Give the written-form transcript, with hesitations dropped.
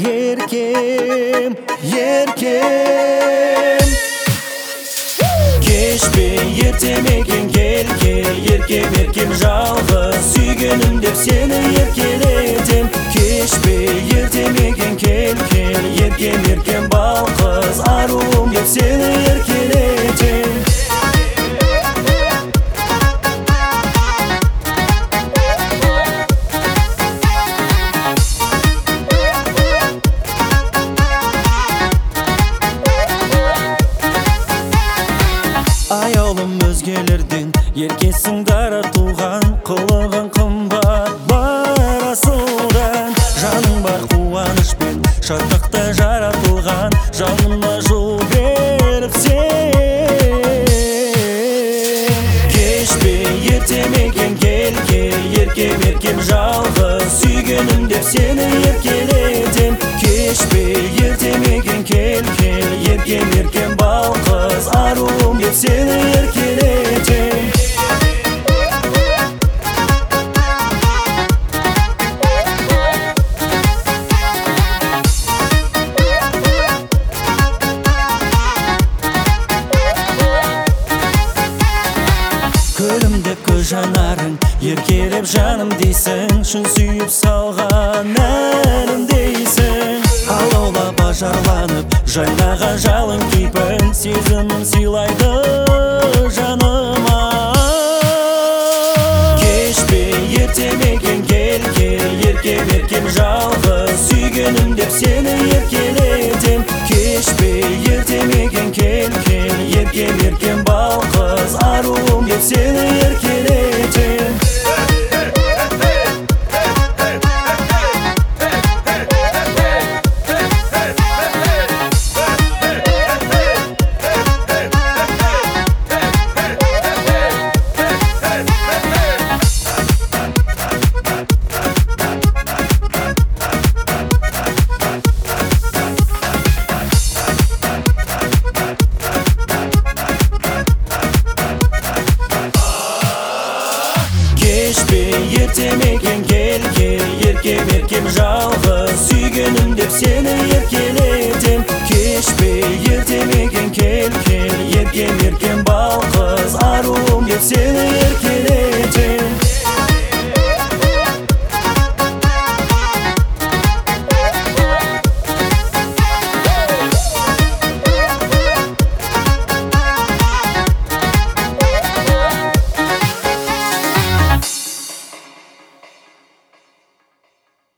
еркем, еркем. Кешпе ертең екен кел, еркем, еркем жалғыз сүйгенім деп сені еркелетем. Кешпе ертең екен кел, еркем, еркем балқыз аруым деп сені еркелетем. Аяулым өзгелерден еркесің дара туған, қылығың қымбат бар асылдан. Жаның бар қуанышпен шаттықта жаратылған, жаныма жол беріп сен. Кешпе ертең екен кел, еркем, еркем жалғыз сүйгенім деп сені еркелетем. Кешпе ертең екен кел, еркем, еркем балқыз аруым деп сені еркелетем. Күлімдеп көз жанарың, еркелеп жаным дейсің, шын сүйіп салған әнім дейсің. Алаулап ажарланып жайнаған жалын кейпің, сезімін сыйлайды жаныма. Кешпе ертең екен кел, еркем, еркем жалғыз сүйгенім деп сені еркелетем. Кешпе ертең екен кел, еркем, еркем балқыз аруым деп сені еркелетем. Кешпе ертең екен кел, еркем, еркем жалғыз сүйгенім деп сені еркелетем. Кешпе ертең екен кел, еркем, еркем балқыз аруым деп сені